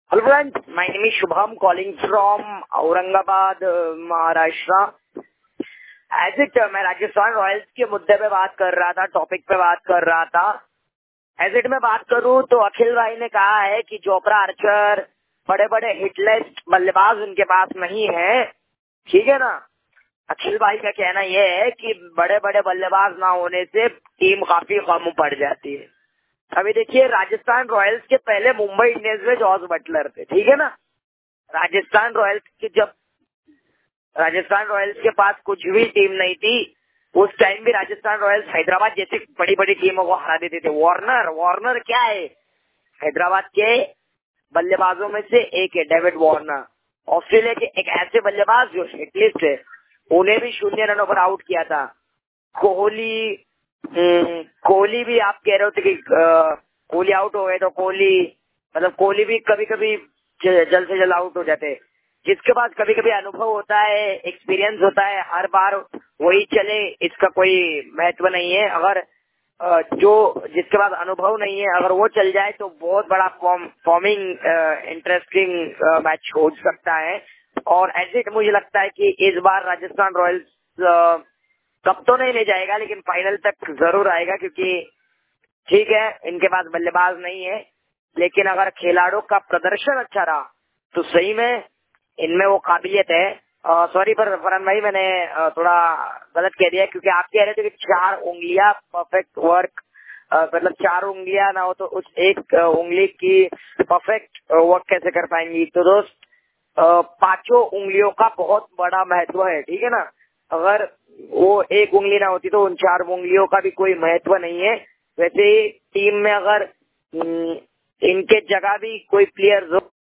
Hello friends, my name is Shubham calling from Aurangabad Maharashtra. एज इट मैं राजस्थान रॉयल्स के मुद्दे पे बात कर रहा था, टॉपिक पे बात कर रहा था। एज इट में बात करूं तो अखिल भाई ने कहा है कि चोपड़ा, आर्चर, बड़े बड़े हिटलिस्ट बल्लेबाज उनके पास नहीं है। ठीक है ना। अखिल भाई का कहना यह है कि बड़े बड़े बल्लेबाज ना होने से टीम काफी कम पड़ जाती है। अभी देखिए, राजस्थान रॉयल्स के पहले मुंबई इंडियंस में जॉस बटलर थे। ठीक है ना। राजस्थान रॉयल्स के पास कुछ भी टीम नहीं थी, उस टाइम भी राजस्थान रॉयल्स हैदराबाद जैसी बड़ी बड़ी टीमों को हरा देते थे। वार्नर क्या है? हैदराबाद के बल्लेबाजों में से एक है, डेविड वार्नर। ऑस्ट्रेलिया के एक ऐसे बल्लेबाज जो हिटलिस्ट है, उन्हें भी 0 रनों पर आउट किया था। कोहली भी आप कह रहे होते कि कोहली आउट हो गए, तो कोहली भी कभी कभी जल्द से जल्द आउट हो जाते हैं। जिसके पास कभी कभी अनुभव होता है, एक्सपीरियंस होता है, हर बार वही चले, इसका कोई महत्व नहीं है। अगर जिसके पास अनुभव नहीं है, अगर वो चल जाए तो बहुत बड़ा फॉर्मिंग इंटरेस्टिंग मैच हो सकता है। और ऐसे मुझे लगता है कि इस बार राजस्थान रॉयल्स कप तो नहीं ले जाएगा, लेकिन फाइनल तक जरूर आएगा। क्योंकि ठीक है, इनके पास बल्लेबाज नहीं है, लेकिन अगर खिलाड़ियों का प्रदर्शन अच्छा रहा तो सही में इनमें वो काबिलियत है। सॉरी पर फरहान भाई, मैंने थोड़ा गलत कह दिया, क्योंकि आप कह रहे थे कि 4 उंगलियां परफेक्ट वर्क, मतलब 4 उंगलियां ना हो तो उस एक उंगली की परफेक्ट वर्क कैसे कर पाएंगी। तो दोस्त, 5 उंगलियों का बहुत बड़ा महत्व है। ठीक है ना। अगर वो एक उंगली ना होती तो उन 4 उंगलियों का भी कोई महत्व नहीं है। वैसे ही टीम में अगर इनके जगह भी कोई प्लेयर